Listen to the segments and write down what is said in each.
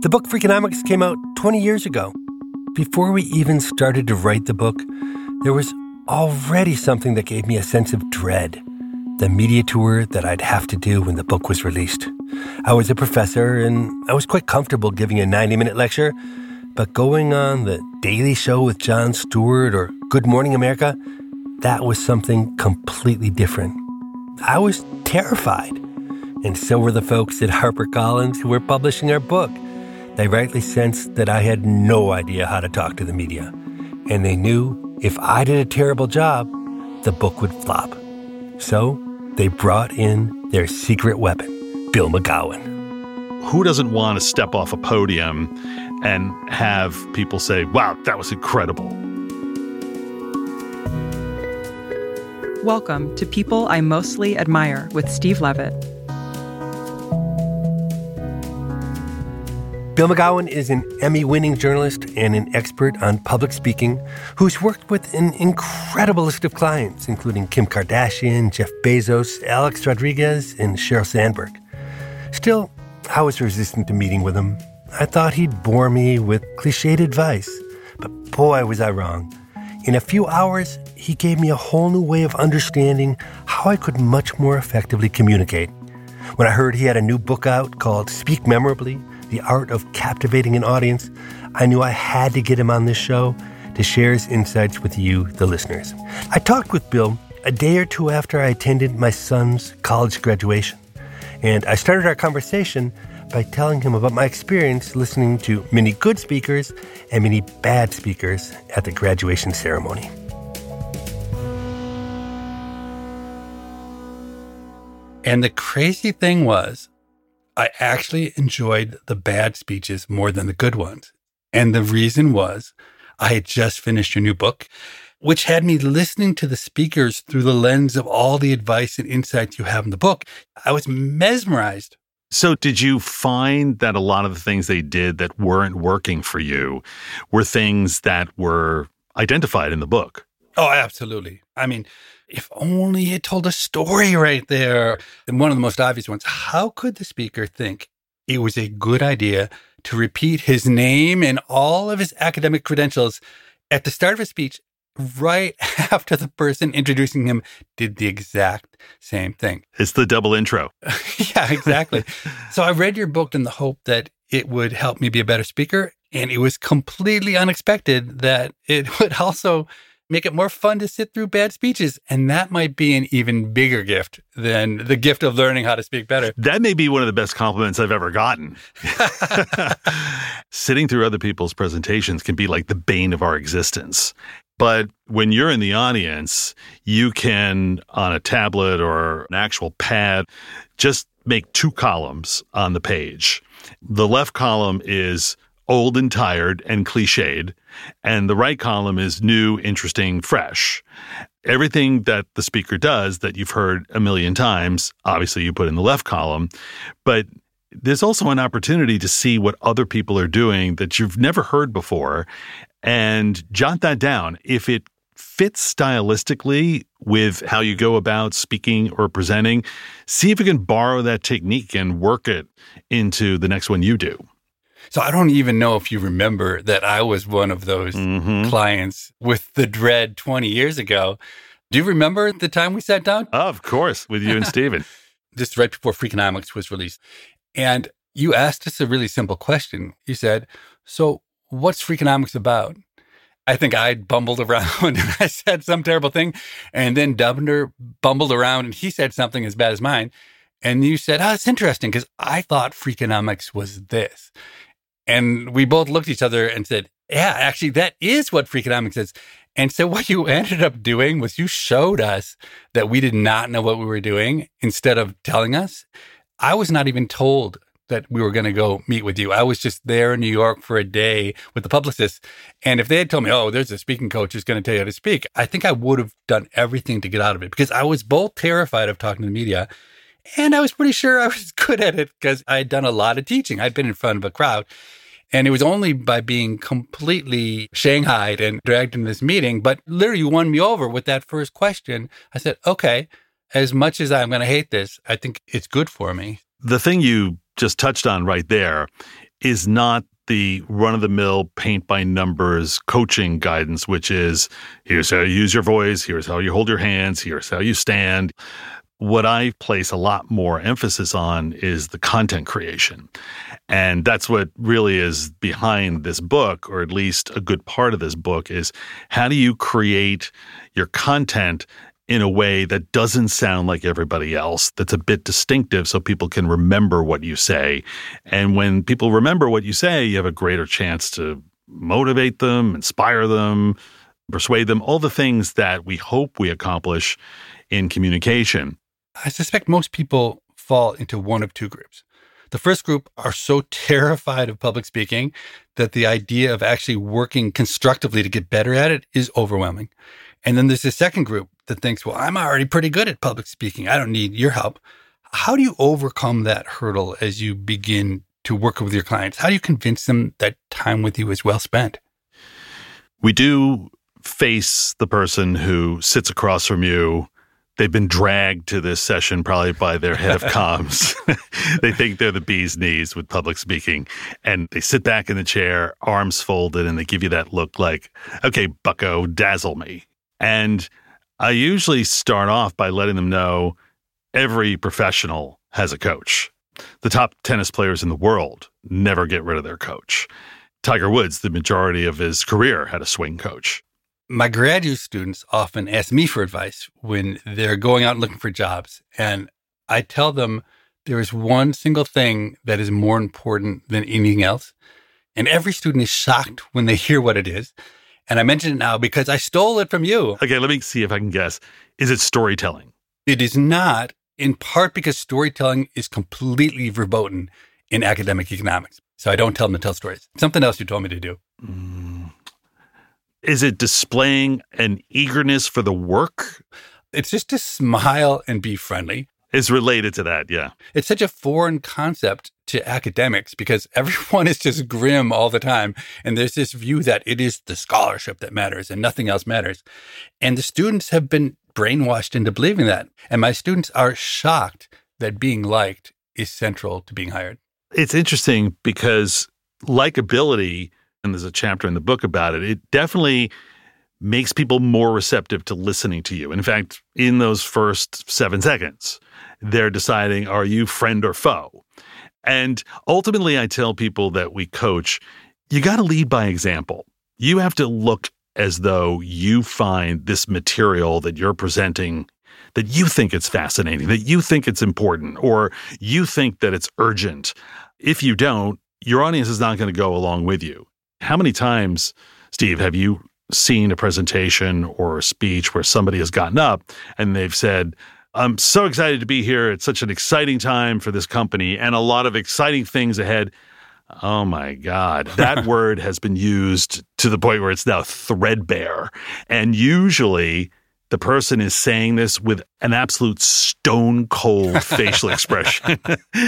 The book Freakonomics came out 20 years ago. Before we even started to write the book, there was already something that gave me a sense of dread. The media tour that I'd have to do when the book was released. I was a professor, and I was quite comfortable giving a 90-minute lecture, but going on The Daily Show with Jon Stewart or Good Morning America, that was something completely different. I was terrified, and so were the folks at HarperCollins who were publishing our book. They rightly sensed that I had no idea how to talk to the media, and they knew if I did a terrible job, the book would flop. So they brought in their secret weapon, Bill McGowan. Who doesn't want to step off a podium and have people say, wow, that was incredible? Welcome to People I Mostly Admire with Steve Levitt. Bill McGowan is an Emmy-winning journalist and an expert on public speaking who's worked with an incredible list of clients, including Kim Kardashian, Jeff Bezos, Alex Rodriguez, and Sheryl Sandberg. Still, I was resistant to meeting with him. I thought he'd bore me with cliched advice, but boy, was I wrong. In a few hours, he gave me a whole new way of understanding how I could much more effectively communicate. When I heard he had a new book out called Speak Memorably, The Art of Captivating an Audience, I knew I had to get him on this show to share his insights with you, the listeners. I talked with Bill a day or two after I attended my son's college graduation, and I started our conversation by telling him about my experience listening to many good speakers and many bad speakers at the graduation ceremony. And the crazy thing was, I actually enjoyed the bad speeches more than the good ones. And the reason was, I had just finished your new book, which had me listening to the speakers through the lens of all the advice and insights you have in the book. I was mesmerized. So did you find that a lot of the things they did that weren't working for you were things that were identified in the book? Oh, absolutely. I mean, if only it told a story right there. And one of the most obvious ones, how could the speaker think it was a good idea to repeat his name and all of his academic credentials at the start of a speech right after the person introducing him did the exact same thing? It's the double intro. Yeah, exactly. So I read your book in the hope that it would help me be a better speaker. And it was completely unexpected that it would also make it more fun to sit through bad speeches. And that might be an even bigger gift than the gift of learning how to speak better. That may be one of the best compliments I've ever gotten. Sitting through other people's presentations can be like the bane of our existence. But when you're in the audience, you can, on a tablet or an actual pad, just make two columns on the page. The left column is old and tired and cliched, and the right column is new, interesting, fresh. Everything that the speaker does that you've heard a million times, obviously you put in the left column, but there's also an opportunity to see what other people are doing that you've never heard before and jot that down. If it fits stylistically with how you go about speaking or presenting, see if you can borrow that technique and work it into the next one you do. So I don't even know if you remember that I was one of those clients with the dread 20 years ago. Do you remember the time we sat down? Of course, with you and Steven. Just right before Freakonomics was released. And you asked us a really simple question. You said, so what's Freakonomics about? I think I bumbled around and I said some terrible thing. And then Dubner bumbled around and he said something as bad as mine. And you said, oh, it's interesting because I thought Freakonomics was this. And we both looked at each other and said, yeah, actually, that is what Freakonomics is. And so what you ended up doing was you showed us that we did not know what we were doing instead of telling us. I was not even told that we were going to go meet with you. I was just there in New York for a day with the publicist. And if they had told me, oh, there's a speaking coach who's going to tell you how to speak, I think I would have done everything to get out of it because I was both terrified of talking to the media and I was pretty sure I was good at it because I had done a lot of teaching. I'd been in front of a crowd. And it was only by being completely shanghaied and dragged into this meeting, but literally you won me over with that first question. I said, okay, as much as I'm going to hate this, I think it's good for me. The thing you just touched on right there is not the run-of-the-mill paint-by-numbers coaching guidance, which is, here's how you use your voice, here's how you hold your hands, here's how you stand. What I place a lot more emphasis on is the content creation. And that's what really is behind this book, or at least a good part of this book, is how do you create your content in a way that doesn't sound like everybody else, that's a bit distinctive so people can remember what you say. And when people remember what you say, you have a greater chance to motivate them, inspire them, persuade them, all the things that we hope we accomplish in communication. I suspect most people fall into one of two groups. The first group are so terrified of public speaking that the idea of actually working constructively to get better at it is overwhelming. And then there's the second group that thinks, well, I'm already pretty good at public speaking. I don't need your help. How do you overcome that hurdle as you begin to work with your clients? How do you convince them that time with you is well spent? We do face the person who sits across from you. They've been dragged to this session probably by their head of comms. They think they're the bee's knees with public speaking. And they sit back in the chair, arms folded, and they give you that look like, okay, bucko, dazzle me. And I usually start off by letting them know every professional has a coach. The top tennis players in the world never get rid of their coach. Tiger Woods, the majority of his career, had a swing coach. My graduate students often ask me for advice when they're going out and looking for jobs. And I tell them there is one single thing that is more important than anything else. And every student is shocked when they hear what it is. And I mention it now because I stole it from you. Okay, let me see if I can guess. Is it storytelling? It is not, in part because storytelling is completely verboten in academic economics. So I don't tell them to tell stories. Something else you told me to do. Is it displaying an eagerness for the work? It's just to smile and be friendly. It's related to that, yeah. It's such a foreign concept to academics because everyone is just grim all the time. And there's this view that it is the scholarship that matters and nothing else matters. And the students have been brainwashed into believing that. And my students are shocked that being liked is central to being hired. It's interesting because likability, and there's a chapter in the book about it, it definitely makes people more receptive to listening to you. In fact, in those first 7 seconds, they're deciding, are you friend or foe? And ultimately, I tell people that we coach, you got to lead by example. You have to look as though you find this material that you're presenting, that you think it's fascinating, that you think it's important, or you think that it's urgent. If you don't, your audience is not going to go along with you. How many times, Steve, have you seen a presentation or a speech where somebody has gotten up and they've said, I'm so excited to be here. It's such an exciting time for this company and a lot of exciting things ahead. Oh my God. That word has been used to the point where it's now threadbare. And usually the person is saying this with an absolute stone cold facial expression.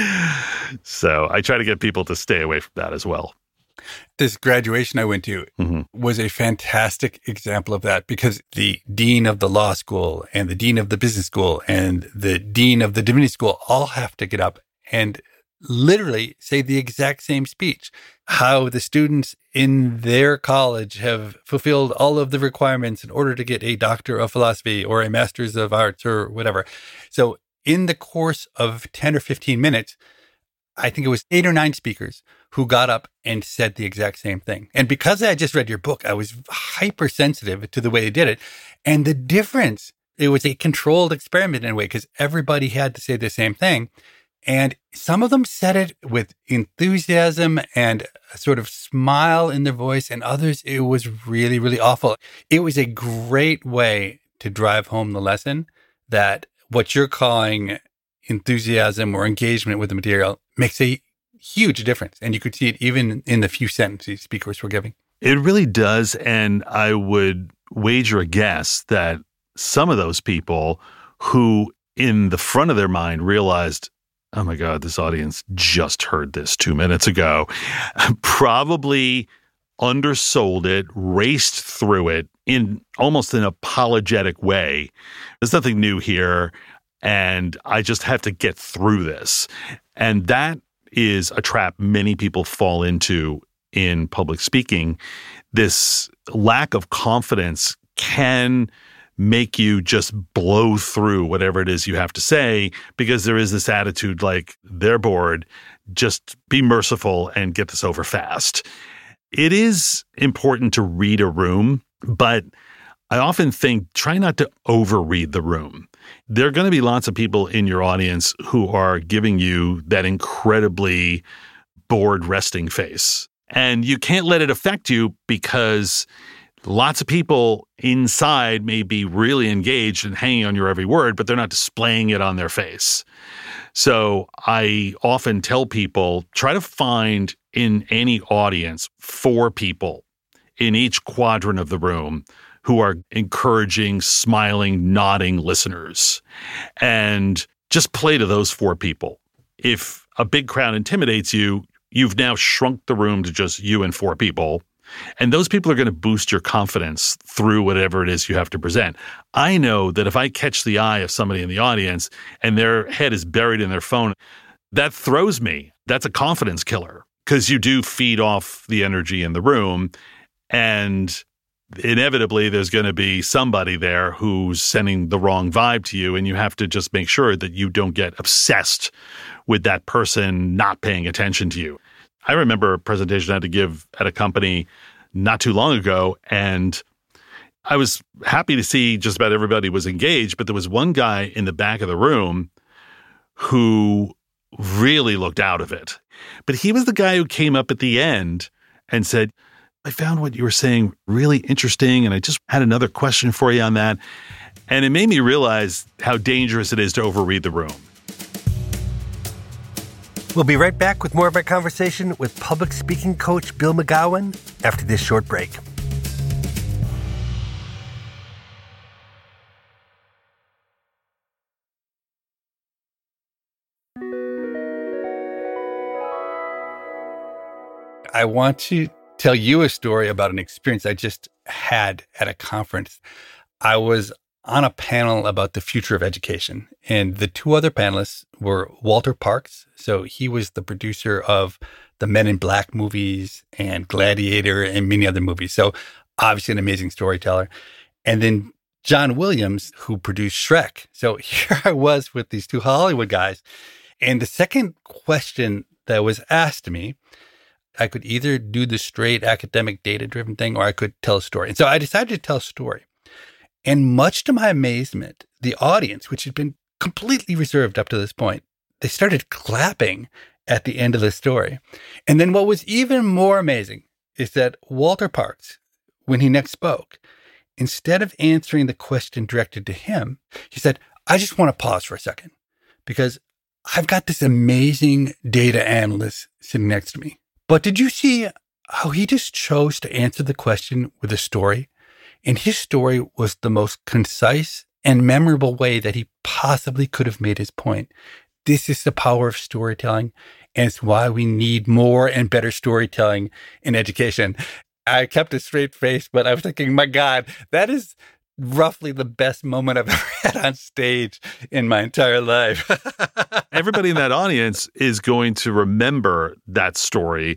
So I try to get people to stay away from that as well. This graduation I went to was a fantastic example of that because the dean of the law school and the dean of the business school and the dean of the divinity school all have to get up and literally say the exact same speech. How the students in their college have fulfilled all of the requirements in order to get a doctor of philosophy or a master's of arts or whatever. So in the course of 10 or 15 minutes, I think it was 8 or 9 speakers who got up and said the exact same thing. And because I just read your book, I was hypersensitive to the way they did it. And the difference, it was a controlled experiment in a way because everybody had to say the same thing. And some of them said it with enthusiasm and a sort of smile in their voice. And others, it was really, really awful. It was a great way to drive home the lesson that what you're calling enthusiasm or engagement with the material makes a huge difference. And you could see it even in the few sentences speakers were giving. It really does. And I would wager a guess that some of those people who in the front of their mind realized, oh my God, this audience just heard this 2 minutes ago, probably undersold it, raced through it in almost an apologetic way. There's nothing new here. And I just have to get through this. And that is a trap many people fall into in public speaking. This lack of confidence can make you just blow through whatever it is you have to say because there is this attitude like they're bored, just be merciful and get this over fast. It is important to read a room, but I often think try not to overread the room. There are going to be lots of people in your audience who are giving you that incredibly bored resting face. And you can't let it affect you because lots of people inside may be really engaged and hanging on your every word, but they're not displaying it on their face. So I often tell people, try to find in any audience 4 people in each quadrant of the room who are encouraging, smiling, nodding listeners. And just play to those 4 people. If a big crowd intimidates you, you've now shrunk the room to just you and 4 people. And those people are going to boost your confidence through whatever it is you have to present. I know that if I catch the eye of somebody in the audience and their head is buried in their phone, that throws me. That's a confidence killer because you do feed off the energy in the room. And inevitably, there's going to be somebody there who's sending the wrong vibe to you. And you have to just make sure that you don't get obsessed with that person not paying attention to you. I remember a presentation I had to give at a company not too long ago, and I was happy to see just about everybody was engaged, but there was one guy in the back of the room who really looked out of it. But he was the guy who came up at the end and said, I found what you were saying really interesting, and I just had another question for you on that. And it made me realize how dangerous it is to overread the room. We'll be right back with more of our conversation with public speaking coach Bill McGowan after this short break. I want to tell you a story about an experience I just had at a conference. I was on a panel about the future of education, and the 2 other panelists were Walter Parks. So he was the producer of the Men in Black movies and Gladiator and many other movies. So obviously an amazing storyteller. And then John Williams, who produced Shrek. So here I was with these 2 Hollywood guys. And the second question that was asked to me, I could either do the straight academic data-driven thing or I could tell a story. And so I decided to tell a story. And much to my amazement, the audience, which had been completely reserved up to this point, they started clapping at the end of the story. And then what was even more amazing is that Walter Parks, when he next spoke, instead of answering the question directed to him, he said, I just want to pause for a second because I've got this amazing data analyst sitting next to me. But did you see how he just chose to answer the question with a story? And his story was the most concise and memorable way that he possibly could have made his point. This is the power of storytelling, and it's why we need more and better storytelling in education. I kept a straight face, but I was thinking, my God, that is roughly the best moment I've ever had on stage in my entire life. Everybody in that audience is going to remember that story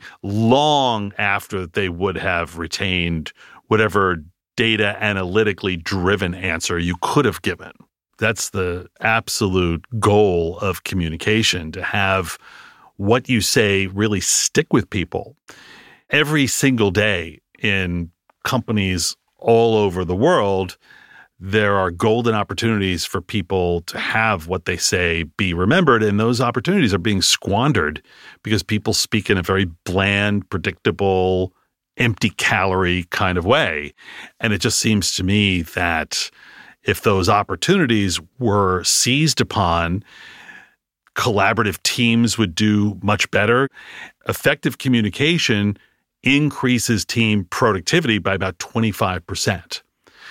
long after they would have retained whatever data analytically driven answer you could have given. That's the absolute goal of communication, to have what you say really stick with people. Every single day in companies all over the world, there are golden opportunities for people to have what they say be remembered, and those opportunities are being squandered because people speak in a very bland, predictable, empty calorie kind of way. And it just seems to me that if those opportunities were seized upon, collaborative teams would do much better. Effective communication increases team productivity by about 25%.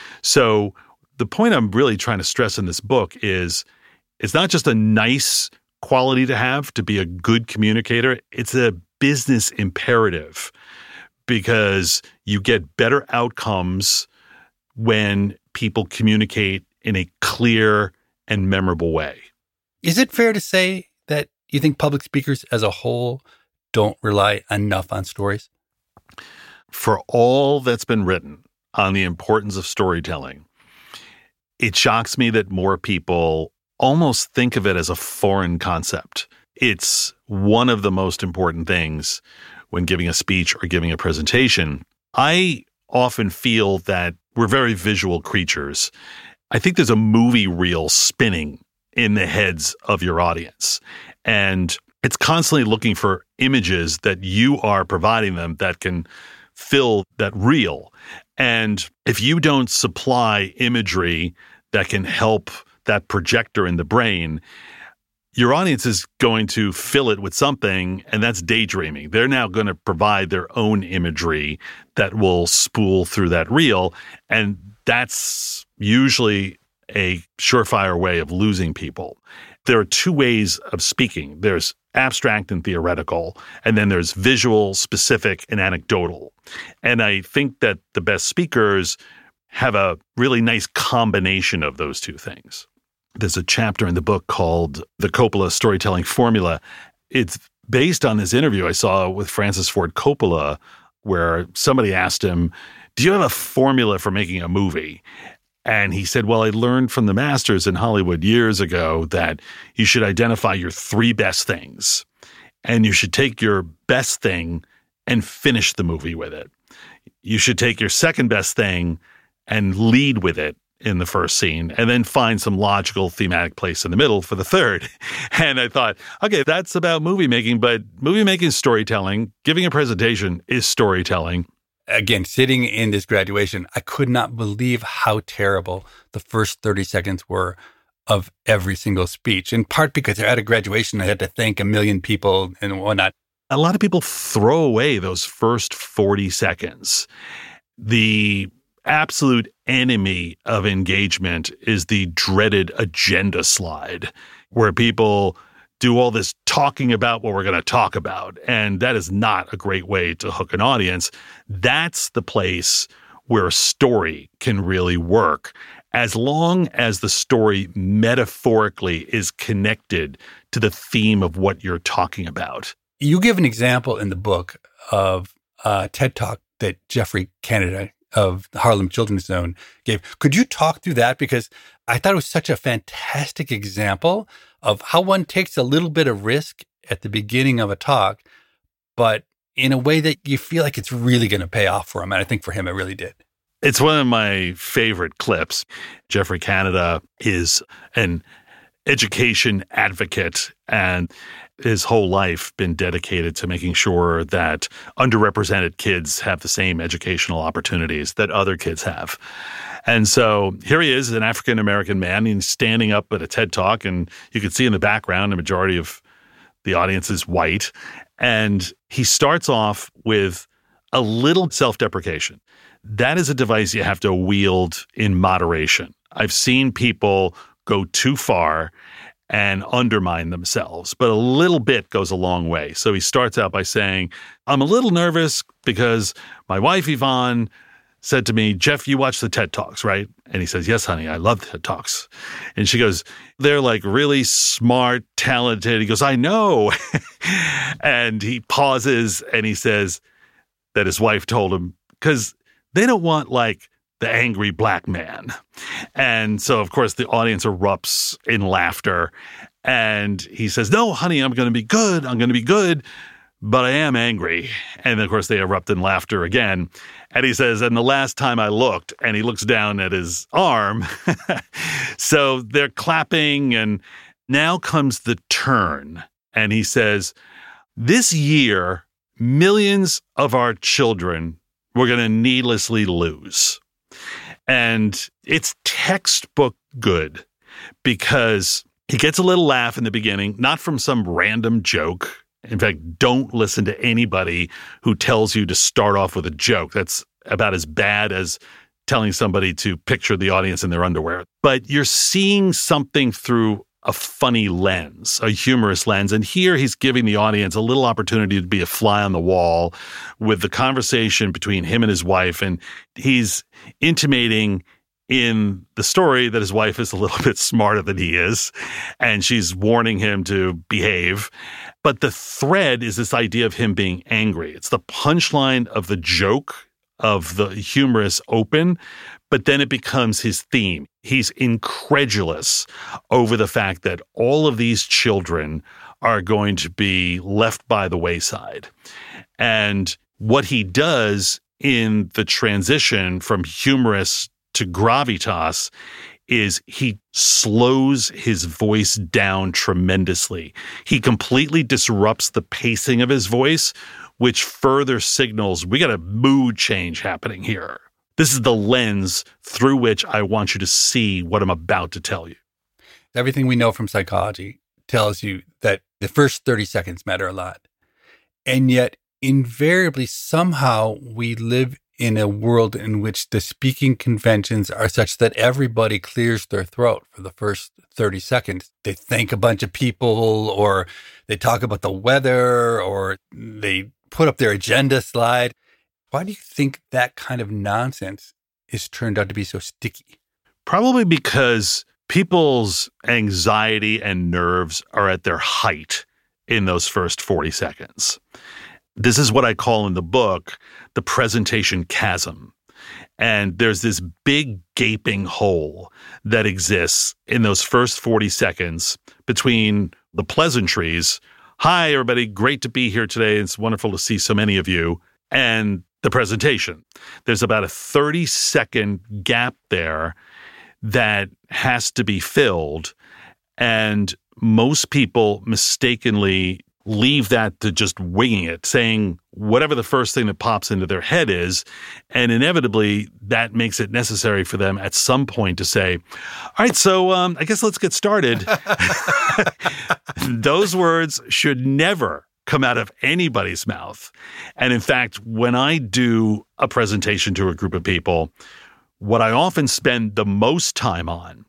So the point I'm really trying to stress in this book is it's not just a nice quality to have to be a good communicator. It's a business imperative, because you get better outcomes when people communicate in a clear and memorable way. Is it fair to say that you think public speakers as a whole don't rely enough on stories? For all that's been written on the importance of storytelling, it shocks me that more people almost think of it as a foreign concept. It's one of the most important things when giving a speech or giving a presentation. I often feel that we're very visual creatures. I think there's a movie reel spinning in the heads of your audience, and it's constantly looking for images that you are providing them that can fill that reel. And if you don't supply imagery that can help that projector in the brain, your audience is going to fill it with something, and that's daydreaming. They're now going to provide their own imagery that will spool through that reel, and that's usually a surefire way of losing people. There are two ways of speaking. There's abstract and theoretical, and then there's visual, specific, and anecdotal. And I think that the best speakers have a really nice combination of those two things. There's a chapter in the book called The Coppola Storytelling Formula. It's based on this interview I saw with Francis Ford Coppola, where somebody asked him, "Do you have a formula for making a movie?" And he said, "Well, I learned from the masters in Hollywood years ago that you should identify your three best things, and you should take your best thing and finish the movie with it. You should take your second best thing and lead with it in the first scene, and then find some logical thematic place in the middle for the third." And I thought, okay, that's about movie making, but movie making is storytelling. Giving a presentation is storytelling. Again, sitting in this graduation, I could not believe how terrible the first 30 seconds were of every single speech, in part because at a graduation, I had to thank a million people and whatnot. A lot of people throw away those first 40 seconds. The absolute enemy of engagement is the dreaded agenda slide, where people do all this talking about what we're going to talk about. And that is not a great way to hook an audience. That's the place where a story can really work, as long as the story metaphorically is connected to the theme of what you're talking about. You give an example in the book of a TED Talk that Geoffrey Canada of the Harlem Children's Zone gave. Could you talk through that? Because I thought it was such a fantastic example of how one takes a little bit of risk at the beginning of a talk, but in a way that you feel like it's really going to pay off for him. And I think for him, it really did. It's one of my favorite clips. Geoffrey Canada is an education advocate, and his whole life been dedicated to making sure that underrepresented kids have the same educational opportunities that other kids have. And so here he is, an African-American man, and he's standing up at a TED Talk, and you can see in the background, the majority of the audience is white. And he starts off with a little self-deprecation. That is a device you have to wield in moderation. I've seen people go too far and undermine themselves, but a little bit goes a long way. So he starts out by saying, "I'm a little nervous because my wife, Yvonne, said to me, 'Jeff, you watch the TED Talks, right?' And he says, 'Yes, honey, I love TED Talks.' And she goes, 'They're like really smart, talented.' He goes, 'I know.' And he pauses and he says that his wife told him, because they don't want like the angry black man. And so, of course, the audience erupts in laughter. And he says, 'No, honey, I'm going to be good. I'm going to be good. But I am angry.' And of course, they erupt in laughter again. And he says, 'And the last time I looked,' and he looks down at his arm. So they're clapping, and now comes the turn. And he says, 'This year, millions of our children we're going to needlessly lose.' And it's textbook good, because he gets a little laugh in the beginning, not from some random joke. In fact, don't listen to anybody who tells you to start off with a joke. That's about as bad as telling somebody to picture the audience in their underwear. But you're seeing something through a funny lens, a humorous lens. And here he's giving the audience a little opportunity to be a fly on the wall with the conversation between him and his wife. And he's intimating in the story that his wife is a little bit smarter than he is, and she's warning him to behave. But the thread is this idea of him being angry. It's the punchline of the joke, of the humorous open, but then it becomes his theme. He's incredulous over the fact that all of these children are going to be left by the wayside. And what he does in the transition from humorous to gravitas is he slows his voice down tremendously. He completely disrupts the pacing of his voice, which further signals we got a mood change happening here. This is the lens through which I want you to see what I'm about to tell you. Everything we know from psychology tells you that the first 30 seconds matter a lot. And yet, invariably, somehow we live in a world in which the speaking conventions are such that everybody clears their throat for the first 30 seconds. They thank a bunch of people, or they talk about the weather, or they put up their agenda slide. Why do you think that kind of nonsense is turned out to be so sticky? Probably because people's anxiety and nerves are at their height in those first 40 seconds. This is what I call in the book the presentation chasm. And there's this big gaping hole that exists in those first 40 seconds between the pleasantries. Hi, everybody. Great to be here today. It's wonderful to see so many of you. And the presentation. There's about a 30-second gap there that has to be filled. And most people mistakenly leave that to just winging it, saying whatever the first thing that pops into their head is. And inevitably, that makes it necessary for them at some point to say, all right, so I guess let's get started. Those words should never come out of anybody's mouth. And in fact, when I do a presentation to a group of people, what I often spend the most time on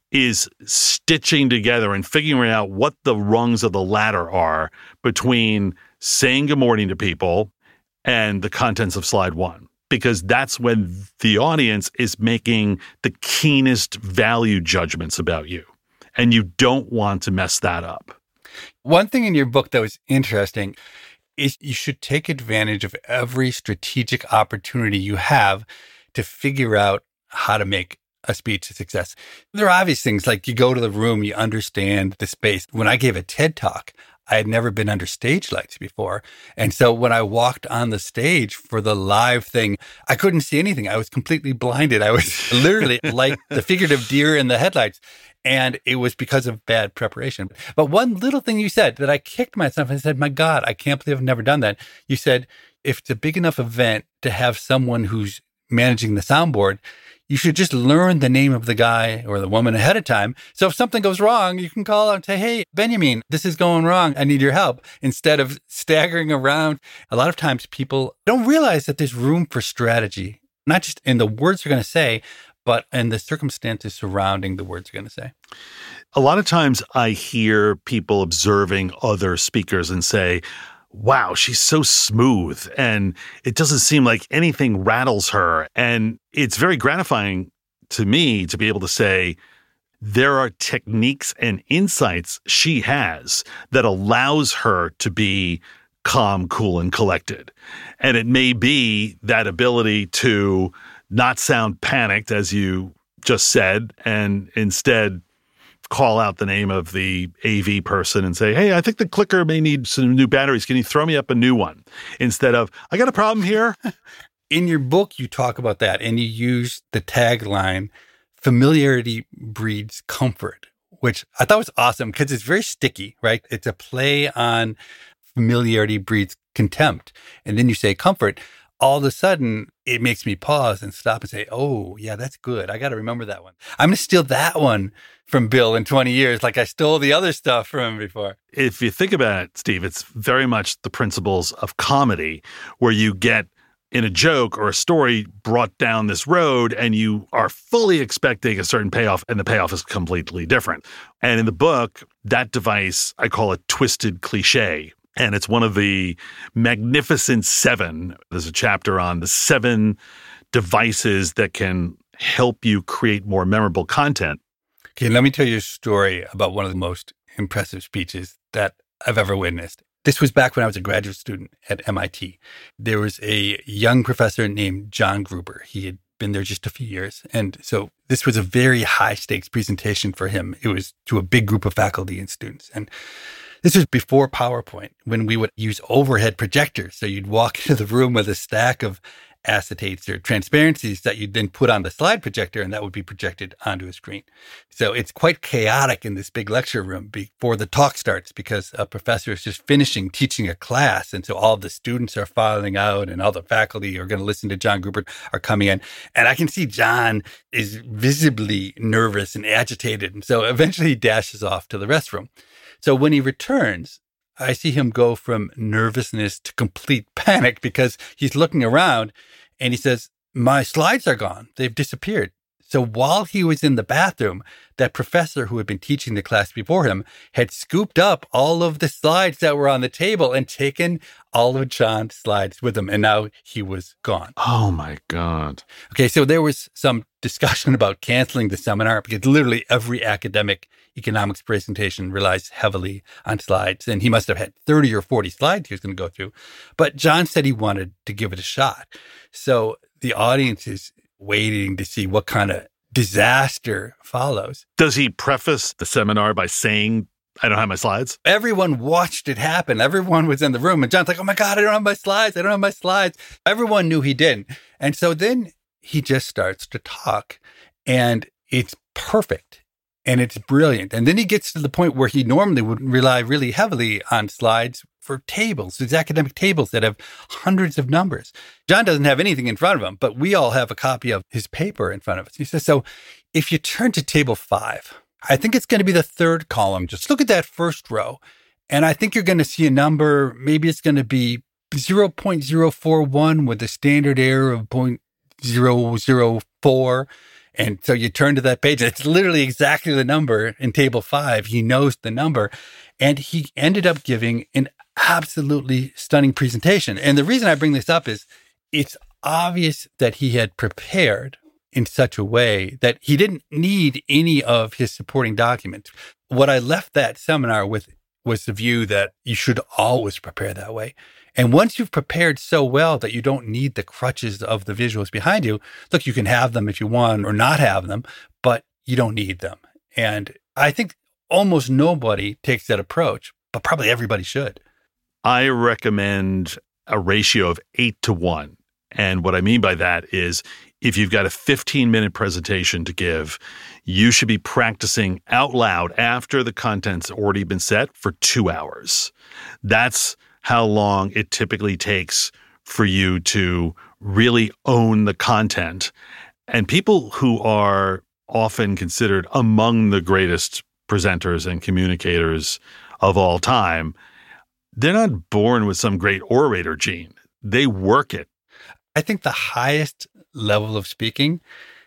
is stitching together and figuring out what the rungs of the ladder are between saying good morning to people and the contents of slide one, because that's when the audience is making the keenest value judgments about you. And you don't want to mess that up. One thing in your book that was interesting is you should take advantage of every strategic opportunity you have to figure out how to make a speech a success. There are obvious things like you go to the room, you understand the space. When I gave a TED Talk, I had never been under stage lights before. And so when I walked on the stage for the live thing, I couldn't see anything. I was completely blinded. I was literally like the figurative deer in the headlights. And it was because of bad preparation. But one little thing you said that I kicked myself and said, my God, I can't believe I've never done that. You said, if it's a big enough event to have someone who's managing the soundboard, you should just learn the name of the guy or the woman ahead of time. So if something goes wrong, you can call out and say, hey, Benjamin, this is going wrong. I need your help. Instead of staggering around. A lot of times people don't realize that there's room for strategy, not just in the words they're going to say, but in the circumstances surrounding the words they're going to say. A lot of times I hear people observing other speakers and say, wow, she's so smooth and it doesn't seem like anything rattles her. And it's very gratifying to me to be able to say there are techniques and insights she has that allows her to be calm, cool, and collected. And it may be that ability to not sound panicked, as you just said, and instead call out the name of the AV person and say, hey, I think the clicker may need some new batteries. Can you throw me up a new one? Instead of, I got a problem here. In your book, you talk about that and you use the tagline, familiarity breeds comfort, which I thought was awesome because it's very sticky, right? It's a play on familiarity breeds contempt. And then you say comfort. All of a sudden, it makes me pause and stop and say, oh, yeah, that's good. I got to remember that one. I'm going to steal that one from Bill in 20 years like I stole the other stuff from him before. If you think about it, Steve, it's very much the principles of comedy where you get in a joke or a story brought down this road and you are fully expecting a certain payoff and the payoff is completely different. And in the book, that device, I call it twisted cliche. And it's one of the Magnificent Seven. There's a chapter on the 7 devices that can help you create more memorable content. Okay, let me tell you a story about one of the most impressive speeches that I've ever witnessed. This was back when I was a graduate student at MIT. There was a young professor named John Gruber. He had been there just a few years. And so this was a very high stakes presentation for him. It was to a big group of faculty and students. And this was before PowerPoint, when we would use overhead projectors. So you'd walk into the room with a stack of acetates or transparencies that you'd then put on the slide projector, and that would be projected onto a screen. So it's quite chaotic in this big lecture room before the talk starts, because a professor is just finishing teaching a class. And so all the students are filing out, and all the faculty who are going to listen to John Gruber are coming in. And I can see John is visibly nervous and agitated. And so eventually he dashes off to the restroom. So when he returns, I see him go from nervousness to complete panic, because he's looking around and he says, "My slides are gone. They've disappeared." So while he was in the bathroom, that professor who had been teaching the class before him had scooped up all of the slides that were on the table and taken all of John's slides with him. And now he was gone. Oh, my God. Okay, so there was some discussion about canceling the seminar, because literally every academic economics presentation relies heavily on slides. And he must have had 30 or 40 slides he was going to go through. But John said he wanted to give it a shot. So the audience is waiting to see what kind of disaster follows. Does he preface the seminar by saying, "I don't have my slides"? Everyone watched it happen. Everyone was in the room. And John's like, "Oh my God, I don't have my slides. I don't have my slides." Everyone knew he didn't. And so then he just starts to talk, and it's perfect. And it's brilliant. And then he gets to the point where he normally would rely really heavily on slides for tables, these academic tables that have hundreds of numbers. John doesn't have anything in front of him, but we all have a copy of his paper in front of us. He says, so if you turn to table 5, I think it's going to be the third column. Just look at that first row. And I think you're going to see a number. Maybe it's going to be 0.041 with a standard error of 0.004. And so you turn to that page, and it's literally exactly the number in table 5. He knows the number. And he ended up giving an absolutely stunning presentation. And the reason I bring this up is it's obvious that he had prepared in such a way that he didn't need any of his supporting documents. What I left that seminar with was the view that you should always prepare that way. And once you've prepared so well that you don't need the crutches of the visuals behind you, look, you can have them if you want or not have them, but you don't need them. And I think almost nobody takes that approach, but probably everybody should. I recommend a ratio of 8-1. And what I mean by that is if you've got a 15-minute presentation to give, you should be practicing out loud after the content's already been set for 2 hours. That's how long it typically takes for you to really own the content. And people who are often considered among the greatest presenters and communicators of all time, they're not born with some great orator gene. They work it. I think the highest level of speaking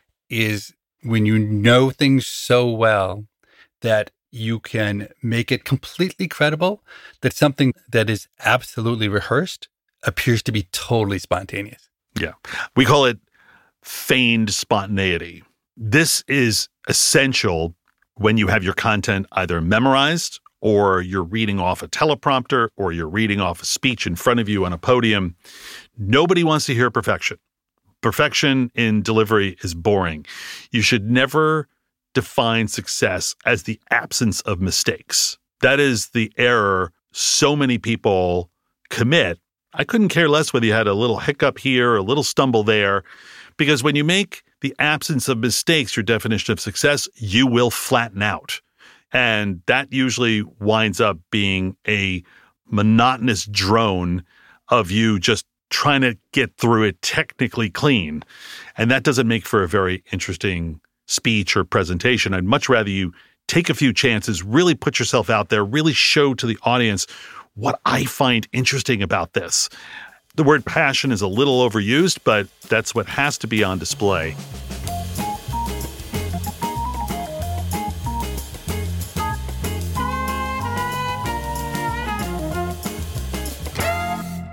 is when you know things so well that you can make it completely credible, that something that is absolutely rehearsed appears to be totally spontaneous. Yeah. We call it feigned spontaneity. This is essential when you have your content either memorized or you're reading off a teleprompter or you're reading off a speech in front of you on a podium. Nobody wants to hear perfection. Perfection in delivery is boring. You should never define success as the absence of mistakes. That is the error so many people commit. I couldn't care less whether you had a little hiccup here or a little stumble there, because when you make the absence of mistakes your definition of success, you will flatten out. And that usually winds up being a monotonous drone of you just trying to get through it technically clean. And that doesn't make for a very interesting speech or presentation. I'd much rather you take a few chances, really put yourself out there, really show to the audience what I find interesting about this. The word passion is a little overused, but that's what has to be on display.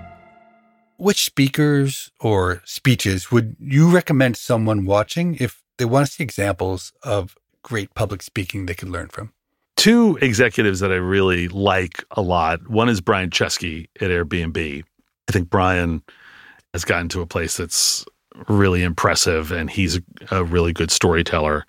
Which speakers or speeches would you recommend someone watching if They want to see examples of great public speaking they can learn from. Two executives that I really like a lot. One is Brian Chesky at Airbnb. I think Brian has gotten to a place that's really impressive, and he's a really good storyteller.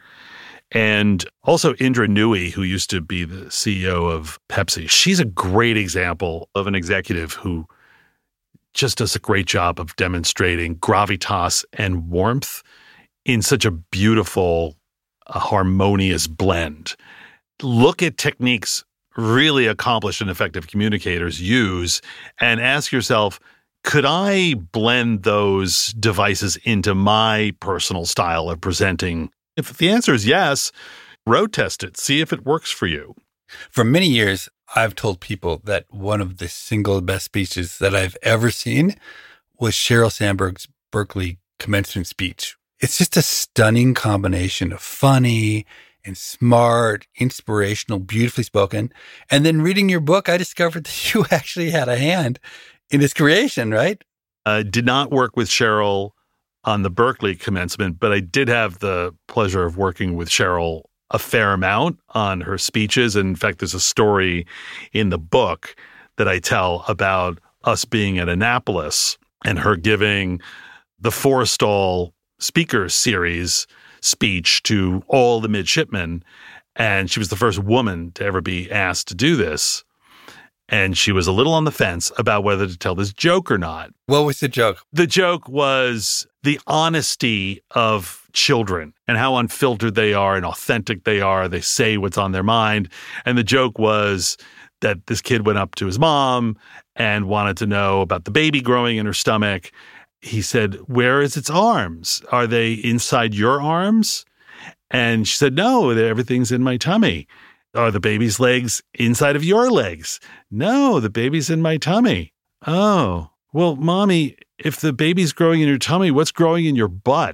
And also Indra Nooyi, who used to be the CEO of Pepsi. She's a great example of an executive who just does a great job of demonstrating gravitas and warmth in such a beautiful, harmonious blend. Look at techniques really accomplished and effective communicators use and ask yourself, could I blend those devices into my personal style of presenting? If the answer is yes, road test it. See if it works for you. For many years, I've told people that one of the single best speeches that I've ever seen was Sheryl Sandberg's Berkeley commencement speech. It's just a stunning combination of funny and smart, inspirational, beautifully spoken. And then reading your book, I discovered that you actually had a hand in its creation, right? Did not work with Sheryl on the Berkeley commencement, but I did have the pleasure of working with Sheryl a fair amount on her speeches. And in fact, there's a story in the book that I tell about us being at Annapolis and her giving the Forrestal Speakers Series speech to all the midshipmen. And she was the first woman to ever be asked to do this. And she was a little on the fence about whether to tell this joke or not. What was the joke? The joke was the honesty of children and how unfiltered they are and authentic they are. They say what's on their mind. And the joke was that this kid went up to his mom and wanted to know about the baby growing in her stomach. He said, "Where is its arms? Are they inside your arms?" And she said, "No, everything's in my tummy." "Are the baby's legs inside of your legs?" "No, the baby's in my tummy." "Oh, well, Mommy, if the baby's growing in your tummy, what's growing in your butt?"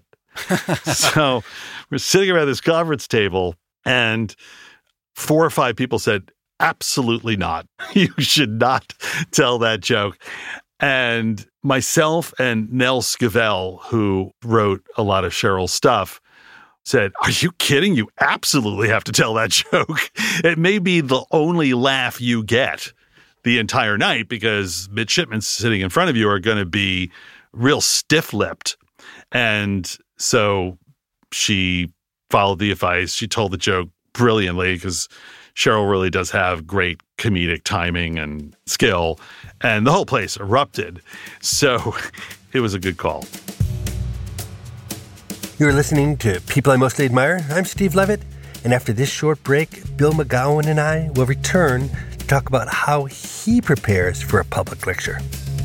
So we're sitting around this conference table, and 4 or 5 people said, "Absolutely not. You should not tell that joke." And myself and Nell Scovell, who wrote a lot of Sheryl's stuff, said, "Are you kidding? You absolutely have to tell that joke. It may be the only laugh you get the entire night because midshipmen sitting in front of you are going to be real stiff-lipped." And so she followed the advice. She told the joke brilliantly because Sheryl really does have great comedic timing and skill. And the whole place erupted. So it was a good call. You're listening to People I Mostly Admire. I'm Steve Levitt. And after this short break, Bill McGowan and I will return to talk about how he prepares for a public lecture.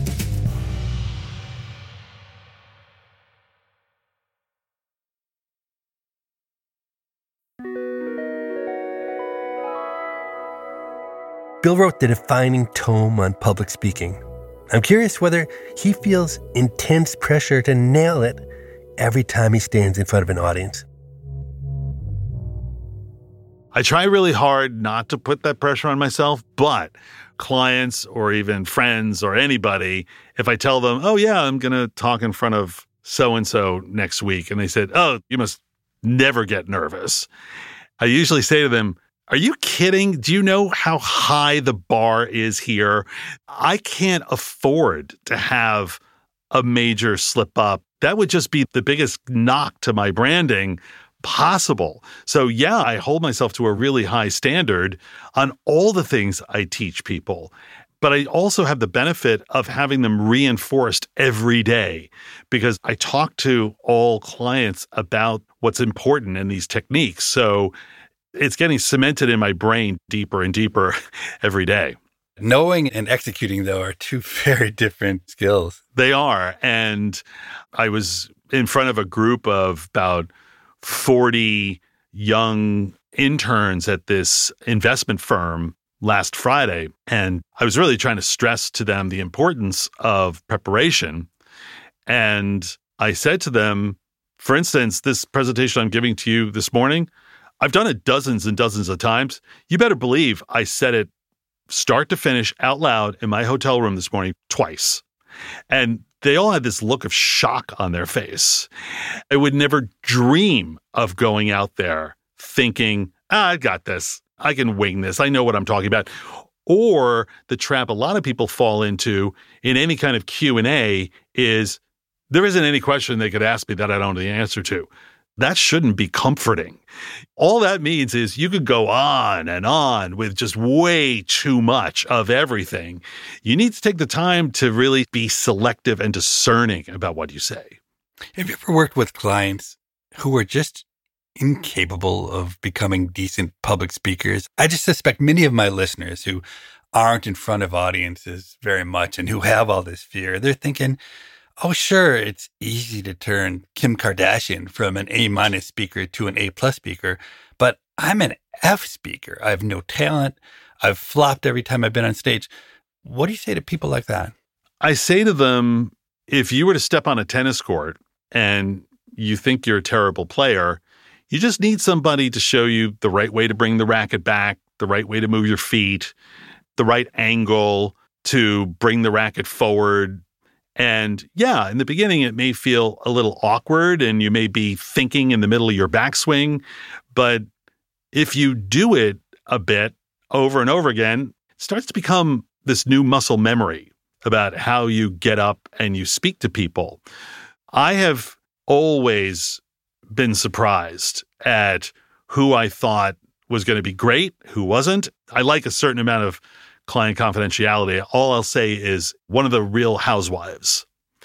Bill wrote the defining tome on public speaking. I'm curious whether he feels intense pressure to nail it every time he stands in front of an audience. I try really hard not to put that pressure on myself, but clients or even friends or anybody, if I tell them, "Oh yeah, I'm going to talk in front of so-and-so next week," and they said, "Oh, you must never get nervous," I usually say to them, "Are you kidding? Do you know how high the bar is here? I can't afford to have a major slip up. That would just be the biggest knock to my branding possible." So yeah, I hold myself to a really high standard on all the things I teach people. But I also have the benefit of having them reinforced every day because I talk to all clients about what's important in these techniques. So it's getting cemented in my brain deeper and deeper every day. Knowing and executing, though, are two very different skills. They are. And I was in front of a group of about 40 young interns at this investment firm last Friday. And I was really trying to stress to them the importance of preparation. And I said to them, for instance, this presentation I'm giving to you this morning, I've done it dozens and dozens of times. You better believe I said it start to finish out loud in my hotel room this morning twice. And they all had this look of shock on their face. I would never dream of going out there thinking, I got this. I can wing this. I know what I'm talking about. Or the trap a lot of people fall into in any kind of Q&A is there isn't any question they could ask me that I don't know the answer to. That shouldn't be comforting. All that means is you could go on and on with just way too much of everything. You need to take the time to really be selective and discerning about what you say. Have you ever worked with clients who are just incapable of becoming decent public speakers? I just suspect many of my listeners who aren't in front of audiences very much and who have all this fear, they're thinking, oh, sure, it's easy to turn Kim Kardashian from an A- speaker to an A+ speaker, but I'm an F speaker. I have no talent. I've flopped every time I've been on stage. What do you say to people like that? I say to them, if you were to step on a tennis court and you think you're a terrible player, you just need somebody to show you the right way to bring the racket back, the right way to move your feet, the right angle to bring the racket forward. And yeah, in the beginning, it may feel a little awkward and you may be thinking in the middle of your backswing. But if you do it a bit over and over again, it starts to become this new muscle memory about how you get up and you speak to people. I have always been surprised at who I thought was going to be great, who wasn't. I like a certain amount of client confidentiality. All I'll say is one of the Real Housewives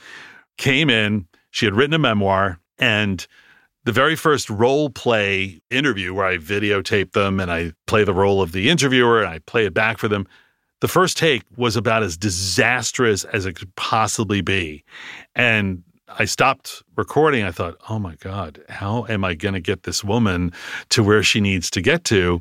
came in, she had written a memoir, and the very first role play interview where I videotape them and I play the role of the interviewer and I play it back for them, the first take was about as disastrous as it could possibly be. And I stopped recording. I thought, oh my God, how am I going to get this woman to where she needs to get to?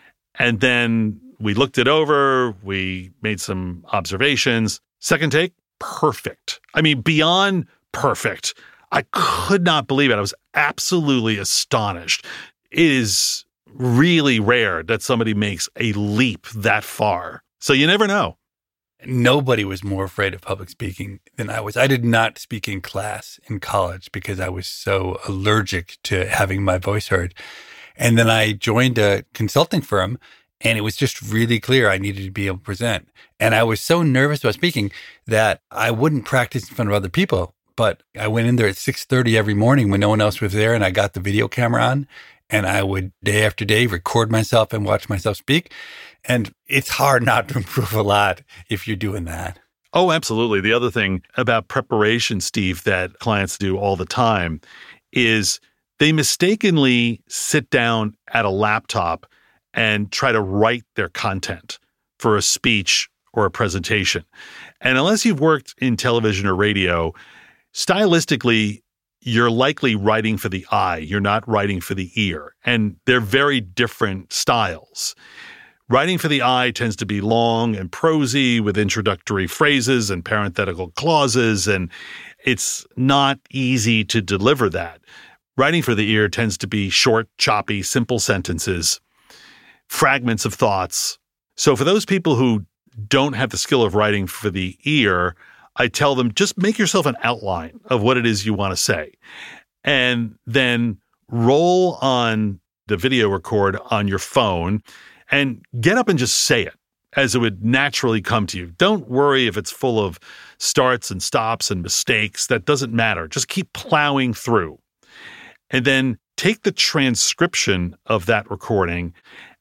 And then we looked it over. We made some observations. Second take, perfect. I mean, beyond perfect. I could not believe it. I was absolutely astonished. It is really rare that somebody makes a leap that far. So you never know. Nobody was more afraid of public speaking than I was. I did not speak in class in college because I was so allergic to having my voice heard. And then I joined a consulting firm, and it was just really clear I needed to be able to present. And I was so nervous about speaking that I wouldn't practice in front of other people. But I went in there at 6:30 every morning when no one else was there, and I got the video camera on, and I would day after day record myself and watch myself speak. And it's hard not to improve a lot if you're doing that. Oh, absolutely. The other thing about preparation, Steve, that clients do all the time is they mistakenly sit down at a laptop and try to write their content for a speech or a presentation. And unless you've worked in television or radio, stylistically, you're likely writing for the eye. You're not writing for the ear. And they're very different styles. Writing for the eye tends to be long and prosy with introductory phrases and parenthetical clauses, and it's not easy to deliver that. Writing for the ear tends to be short, choppy, simple sentences, fragments of thoughts. So for those people who don't have the skill of writing for the ear, I tell them just make yourself an outline of what it is you want to say, and then roll on the video record on your phone and get up and just say it as it would naturally come to you. Don't worry if it's full of starts and stops and mistakes. That doesn't matter. Just keep plowing through. And then take the transcription of that recording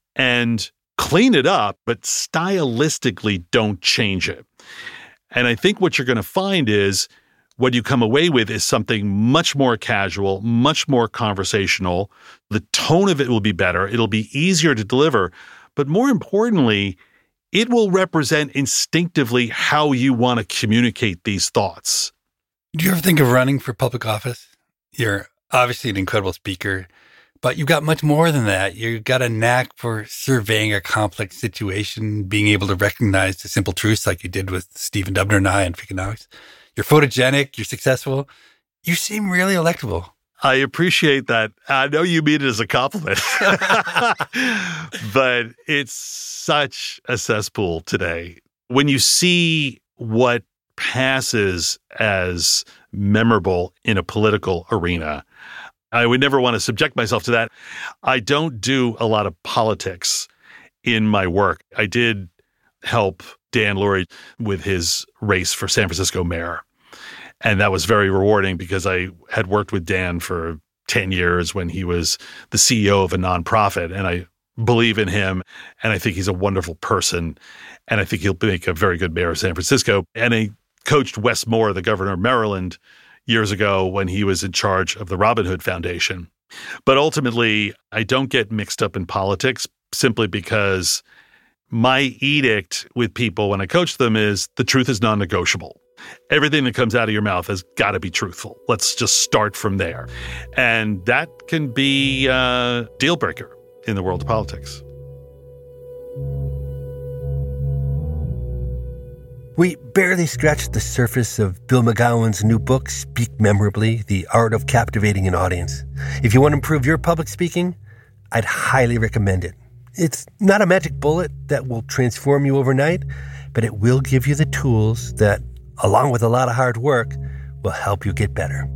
and clean it up, but stylistically don't change it. And I think what you're going to find is what you come away with is something much more casual, much more conversational. The tone of it will be better. It'll be easier to deliver. But more importantly, it will represent instinctively how you want to communicate these thoughts. Do you ever think of running for public office? You're obviously an incredible speaker, but you've got much more than that. You've got a knack for surveying a complex situation, being able to recognize the simple truths like you did with Stephen Dubner and I and Freakonomics. You're photogenic, you're successful. You seem really electable. I appreciate that. I know you mean it as a compliment, but it's such a cesspool today. When you see what passes as memorable in a political arena. I would never want to subject myself to that. I don't do a lot of politics in my work. I did help Dan Lurie with his race for San Francisco mayor. And that was very rewarding because I had worked with Dan for 10 years when he was the CEO of a nonprofit. And I believe in him. And I think he's a wonderful person. And I think he'll make a very good mayor of San Francisco. And I coached Wes Moore, the governor of Maryland, years ago when he was in charge of the Robin Hood Foundation. But ultimately, I don't get mixed up in politics simply because my edict with people when I coach them is the truth is non-negotiable. Everything that comes out of your mouth has got to be truthful. Let's just start from there. And that can be a deal breaker in the world of politics. We barely scratched the surface of Bill McGowan's new book, Speak Memorably, The Art of Captivating an Audience. If you want to improve your public speaking, I'd highly recommend it. It's not a magic bullet that will transform you overnight, but it will give you the tools that, along with a lot of hard work, will help you get better.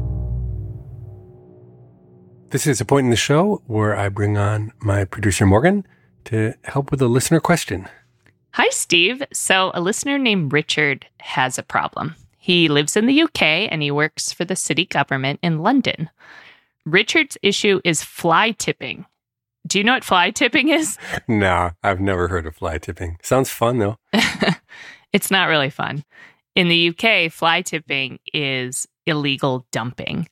This is a point in the show where I bring on my producer, Morgan, to help with a listener question. Hi, Steve. So a listener named Richard has a problem. He lives in the UK and he works for the city government in London. Richard's issue is fly tipping. Do you know what fly tipping is? No, I've never heard of fly tipping. Sounds fun, though. It's not really fun. In the UK, fly tipping is illegal dumping.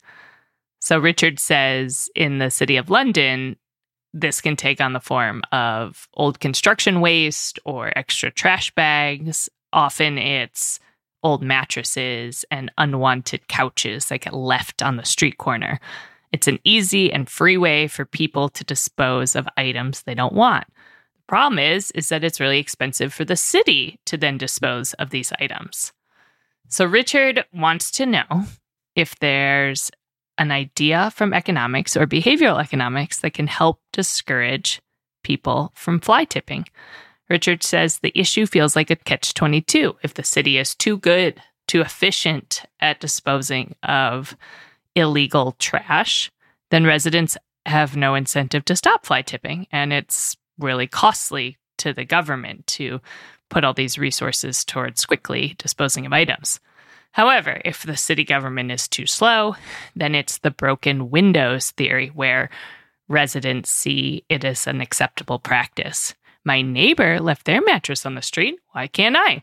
So Richard says in the city of London, this can take on the form of old construction waste or extra trash bags. Often it's old mattresses and unwanted couches that get left on the street corner. It's an easy and free way for people to dispose of items they don't want. The problem is that it's really expensive for the city to then dispose of these items. So Richard wants to know if there's an idea from economics or behavioral economics that can help discourage people from fly tipping. Richard says the issue feels like a catch-22. If the city is too good, too efficient at disposing of illegal trash, then residents have no incentive to stop fly tipping. And it's really costly to the government to put all these resources towards quickly disposing of items. However, if the city government is too slow, then it's the broken windows theory where residents see it as an acceptable practice. My neighbor left their mattress on the street. Why can't I?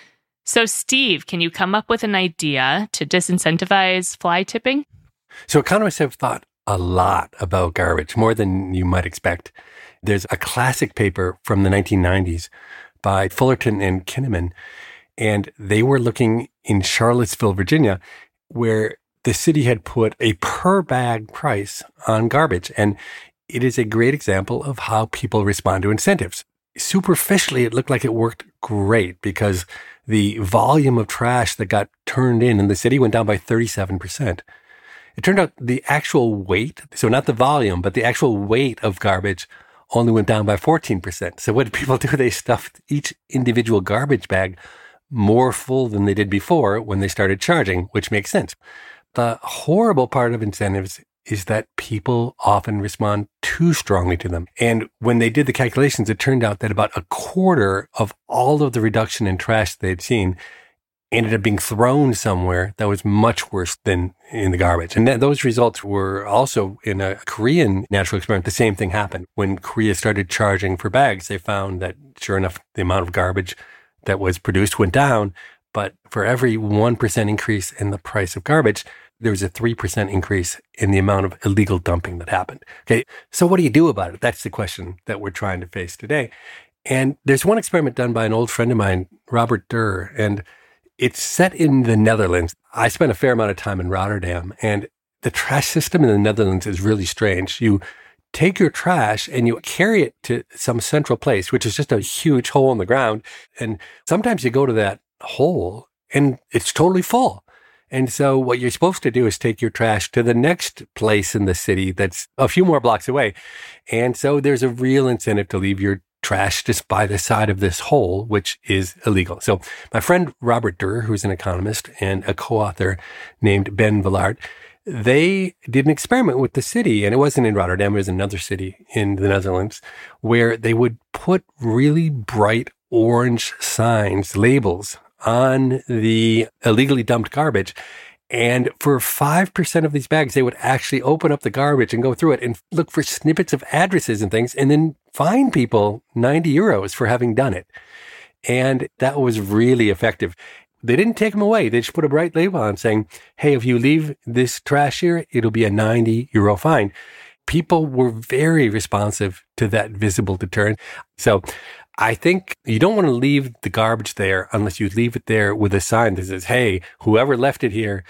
So, Steve, can you come up with an idea to disincentivize fly tipping? So economists have thought a lot about garbage, more than you might expect. There's a classic paper from the 1990s by Fullerton and Kinnaman, and they were looking in Charlottesville, Virginia, where the city had put a per bag price on garbage. And it is a great example of how people respond to incentives. Superficially, it looked like it worked great because the volume of trash that got turned in the city went down by 37%. It turned out the actual weight, so not the volume, but the actual weight of garbage only went down by 14%. So what did people do? They stuffed each individual garbage bag more full than they did before when they started charging, which makes sense. The horrible part of incentives is that people often respond too strongly to them. And when they did the calculations, it turned out that about a quarter of all of the reduction in trash they'd seen ended up being thrown somewhere that was much worse than in the garbage. And those results were also in a Korean natural experiment. The same thing happened. When Korea started charging for bags, they found that sure enough, the amount of garbage that was produced went down. But for every 1% increase in the price of garbage, there was a 3% increase in the amount of illegal dumping that happened. Okay, so what do you do about it? That's the question that we're trying to face today. And there's one experiment done by an old friend of mine, Robert Durr, and it's set in the Netherlands. I spent a fair amount of time in Rotterdam, and the trash system in the Netherlands is really strange. You take your trash and you carry it to some central place, which is just a huge hole in the ground. And sometimes you go to that hole and it's totally full. And so what you're supposed to do is take your trash to the next place in the city that's a few more blocks away. And so there's a real incentive to leave your trash just by the side of this hole, which is illegal. So my friend Robert Durr, who's an economist and a co-author named Ben Villard, they did an experiment with the city, and it wasn't in Rotterdam, it was another city in the Netherlands, where they would put really bright orange signs, labels, on the illegally dumped garbage. And for 5% of these bags, they would actually open up the garbage and go through it and look for snippets of addresses and things, and then fine people 90 euros for having done it. And that was really effective. They didn't take them away. They just put a bright label on saying, hey, if you leave this trash here, it'll be a 90 euro fine. People were very responsive to that visible deterrent. So I think you don't want to leave the garbage there unless you leave it there with a sign that says, hey, whoever left it here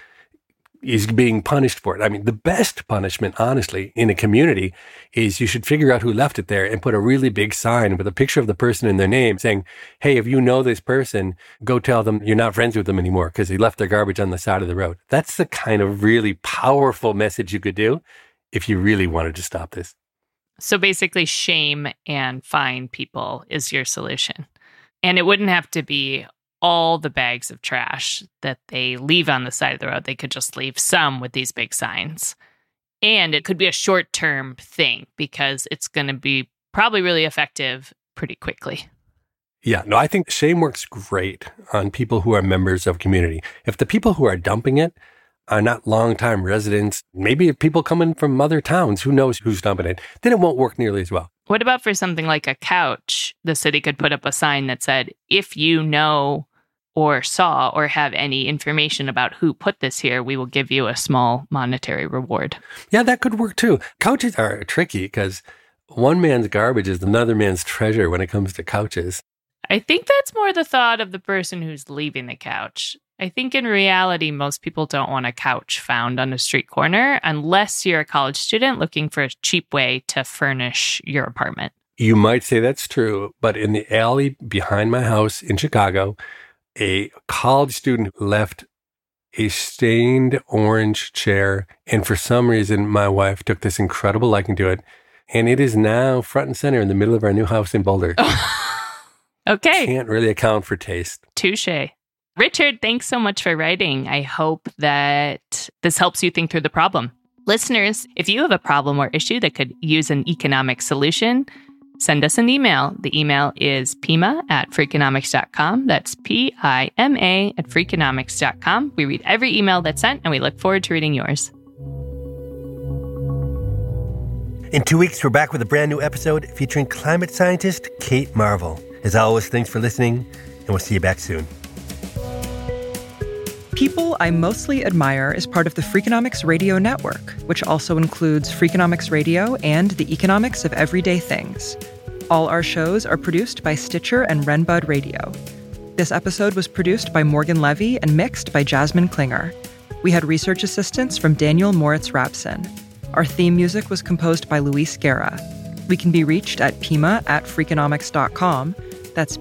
is being punished for it. I mean, the best punishment, honestly, in a community is you should figure out who left it there and put a really big sign with a picture of the person and their name saying, hey, if you know this person, go tell them you're not friends with them anymore because they left their garbage on the side of the road. That's the kind of really powerful message you could do if you really wanted to stop this. So basically, shame and fine people is your solution. And it wouldn't have to be all the bags of trash that they leave on the side of the road. They could just leave some with these big signs. And it could be a short-term thing because it's going to be probably really effective pretty quickly. Yeah, no, I think shame works great on people who are members of a community. If the people who are dumping it are not longtime residents, maybe people coming from other towns, who knows who's dumping it, then it won't work nearly as well. What about for something like a couch? The city could put up a sign that said, if you know or saw or have any information about who put this here, we will give you a small monetary reward. Yeah, that could work too. Couches are tricky because one man's garbage is another man's treasure when it comes to couches. I think that's more the thought of the person who's leaving the couch. I think in reality, most people don't want a couch found on a street corner unless you're a college student looking for a cheap way to furnish your apartment. You might say that's true, but in the alley behind my house in Chicago, a college student left a stained orange chair, and for some reason, my wife took this incredible liking to it, and it is now front and center in the middle of our new house in Boulder. Okay. Can't really account for taste. Touche. Richard, thanks so much for writing. I hope that this helps you think through the problem. Listeners, if you have a problem or issue that could use an economic solution, send us an email. The email is pima@freakonomics.com. That's PIMA@freakonomics.com. We read every email that's sent, and we look forward to reading yours. In 2 weeks, we're back with a brand new episode featuring climate scientist Kate Marvel. As always, thanks for listening, and we'll see you back soon. People I Mostly Admire is part of the Freakonomics Radio Network, which also includes Freakonomics Radio and the Economics of Everyday Things. All our shows are produced by Stitcher and Renbud Radio. This episode was produced by Morgan Levy and mixed by Jasmine Klinger. We had research assistance from Daniel Moritz-Rapson. Our theme music was composed by Luis Guerra. We can be reached at pima@freakonomics.com. That's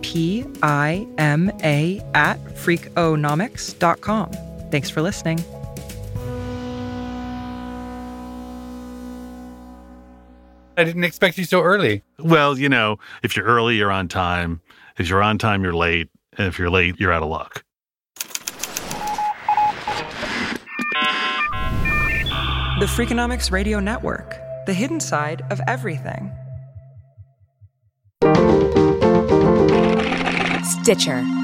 PIMA@freakonomics.com. Thanks for listening. I didn't expect you so early. Well, you know, if you're early, you're on time. If you're on time, you're late. And if you're late, you're out of luck. The Freakonomics Radio Network, the hidden side of everything. Stitcher.